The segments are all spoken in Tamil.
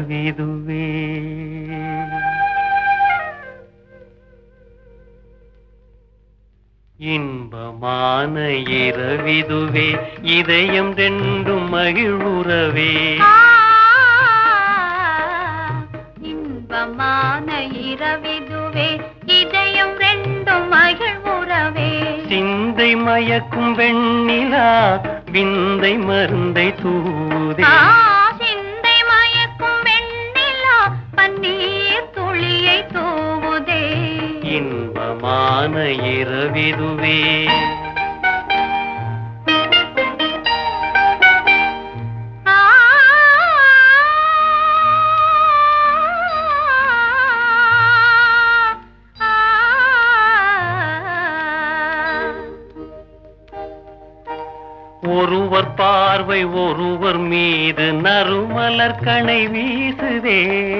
இரவிதுவே. இன்பமான இரவிதுவே, இதயம் ரெண்டும் மகிழ்வுறவே. இன்பமான இரவிதுவே, இதயம் ரெண்டும் மகிழ்வுறவே. சிந்தை மயக்கும் வெண்ணிலா, விந்தை மருந்தை தூதே. சிந்தை மயக்கும் வெண்ணிலா, பன்னீர் துளியை தூவுதே. இன்பமான இரவிதுவே. ஒருவர் பார்வை ஒருவர் மீது நறுமலர் கணை வீசுதே.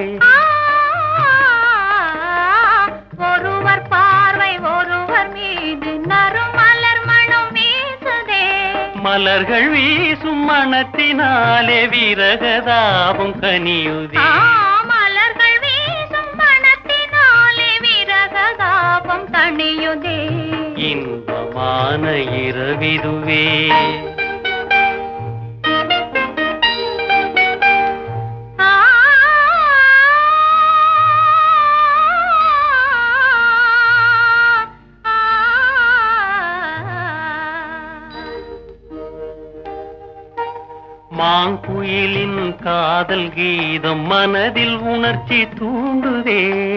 ஒருவர் பார்வை ஒருவர் மீது நறுமலர் மணம் வீசுதே. மலர்கள் வீசும் மணத்தினாலே விரகதாபம் கனியுதே. மலர்கள் வீசும் மணத்தினாலே விரகதாபம் கனியுதே. இன்பமான இரவிதுவே. மாங்குயிலின் காதல் கீதம் மனதில் உணர்ச்சி தூண்டுதே.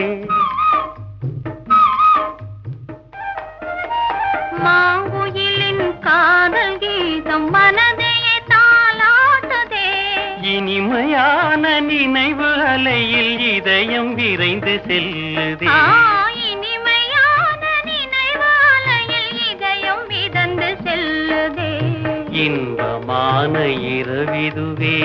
மாங்குயிலின் காதல் கீதம் மனதையே தாலாட்டுதே. இனிமையான நினைவு அலையில் இதயம் விரைந்து செல்லுதே. இனிமையான நினைவு அலையில் இதயம் மிதந்து செல்லுதே. இன்பமான இரவிதுவே.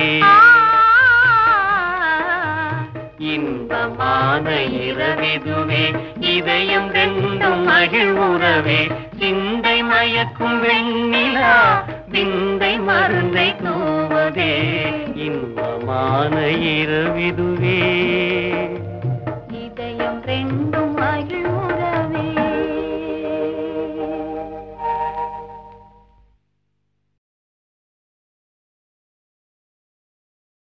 இன்பமான இரவிதுவே, இதயம் ரெண்டும் மகிழ்வுறவே. சிந்தை மயக்கும் வெண்ணிலா, விந்தை மருந்தை தூவதே. இன்பமான இரவிதுவே.